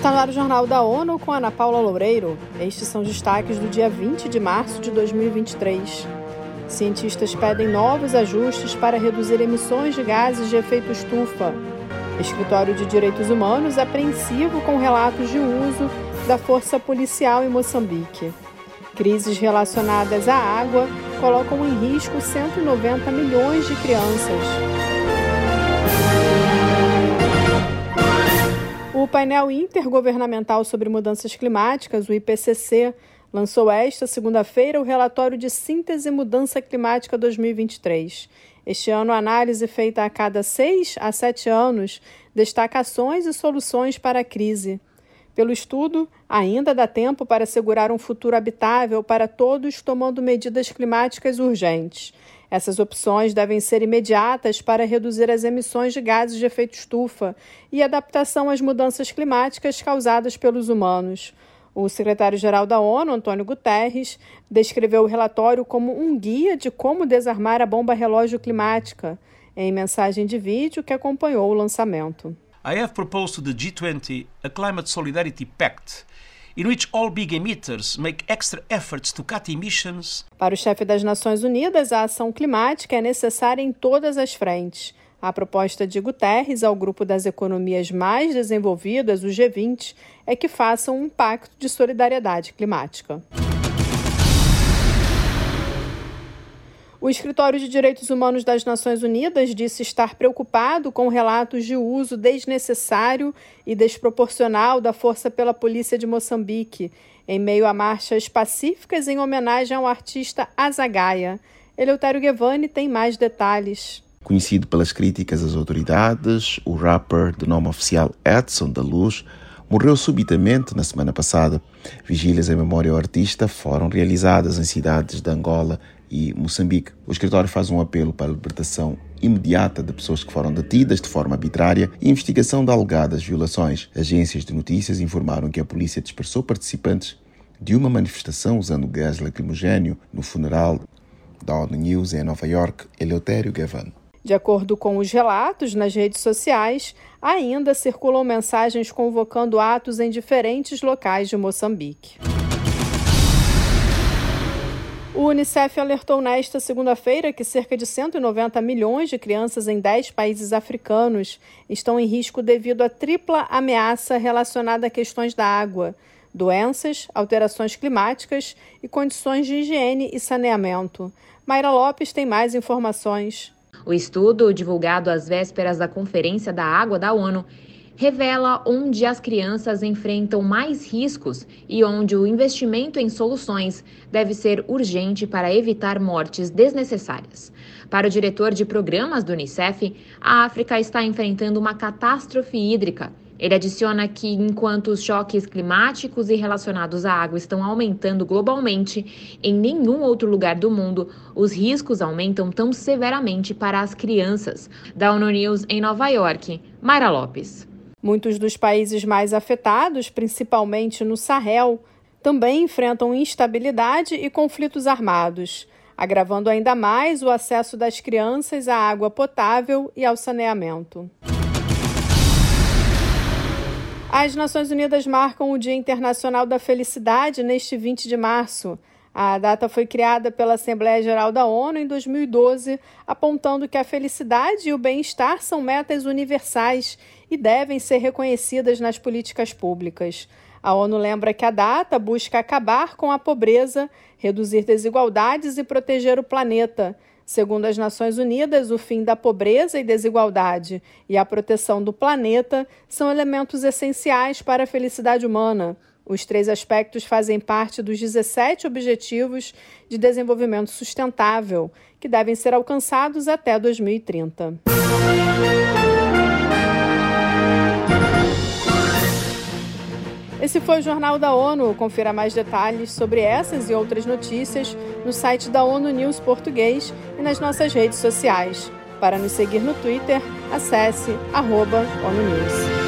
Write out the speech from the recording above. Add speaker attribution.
Speaker 1: Está no ar o Jornal da ONU com Ana Paula Loureiro. Estes são os destaques do dia 20 de março de 2023. Cientistas pedem novos ajustes para reduzir emissões de gases de efeito estufa. Escritório de Direitos Humanos apreensivo com relatos de uso da força policial em Moçambique. Crises relacionadas à água colocam em risco 190 milhões de crianças. O painel intergovernamental sobre mudanças climáticas, o IPCC, lançou esta segunda-feira o relatório de síntese e mudança climática 2023. Este ano, a análise feita a cada 6 a 7 anos destaca ações e soluções para a crise. Pelo estudo, ainda dá tempo para assegurar um futuro habitável para todos, tomando medidas climáticas urgentes. Essas opções devem ser imediatas para reduzir as emissões de gases de efeito estufa e adaptação às mudanças climáticas causadas pelos humanos. O secretário-geral da ONU, Antônio Guterres, descreveu o relatório como um guia de como desarmar a bomba relógio climática, em mensagem de vídeo que acompanhou o lançamento.
Speaker 2: I have proposed to the G20 a Climate Solidarity Pact, in which all big emitters make extra efforts to cut emissions.
Speaker 1: Para o chefe das Nações Unidas, a ação climática é necessária em todas as frentes. A proposta de Guterres ao grupo das economias mais desenvolvidas, o G20, é que façam um pacto de solidariedade climática. O Escritório de Direitos Humanos das Nações Unidas disse estar preocupado com relatos de uso desnecessário e desproporcional da força pela polícia de Moçambique, em meio a marchas pacíficas em homenagem ao artista Azagaia. Eleutério Gevani tem mais detalhes.
Speaker 3: Conhecido pelas críticas às autoridades, o rapper de nome oficial Edson da Luz morreu subitamente na semana passada. Vigílias em memória ao artista foram realizadas em cidades de Angola e Moçambique. O escritório faz um apelo para a libertação imediata de pessoas que foram detidas de forma arbitrária e investigação de alegadas violações. Agências de notícias informaram que a polícia dispersou participantes de uma manifestação usando gás lacrimogéneo no funeral da ONU News em Nova York. Eleutério Gevani.
Speaker 1: De acordo com os relatos nas redes sociais, ainda circulam mensagens convocando atos em diferentes locais de Moçambique. O Unicef alertou nesta segunda-feira que cerca de 190 milhões de crianças em 10 países africanos estão em risco devido à tripla ameaça relacionada a questões da água, doenças, alterações climáticas e condições de higiene e saneamento. Mayra Lopes tem mais informações.
Speaker 4: O estudo, divulgado às vésperas da Conferência da Água da ONU, revela onde as crianças enfrentam mais riscos e onde o investimento em soluções deve ser urgente para evitar mortes desnecessárias. Para o diretor de programas do Unicef, a África está enfrentando uma catástrofe hídrica. Ele adiciona que, enquanto os choques climáticos e relacionados à água estão aumentando globalmente, em nenhum outro lugar do mundo os riscos aumentam tão severamente para as crianças. Da ONU News em Nova York, Mayra Lopes.
Speaker 1: Muitos dos países mais afetados, principalmente no Sahel, também enfrentam instabilidade e conflitos armados, agravando ainda mais o acesso das crianças à água potável e ao saneamento. As Nações Unidas marcam o Dia Internacional da Felicidade neste 20 de março. A data foi criada pela Assembleia Geral da ONU em 2012, apontando que a felicidade e o bem-estar são metas universais e devem ser reconhecidas nas políticas públicas. A ONU lembra que a data busca acabar com a pobreza, reduzir desigualdades e proteger o planeta. Segundo as Nações Unidas, o fim da pobreza e desigualdade e a proteção do planeta são elementos essenciais para a felicidade humana. Os 3 aspectos fazem parte dos 17 Objetivos de Desenvolvimento Sustentável, que devem ser alcançados até 2030. Esse foi o Jornal da ONU. Confira mais detalhes sobre essas e outras notícias no site da ONU News Português e nas nossas redes sociais. Para nos seguir no Twitter, acesse @ONUNews.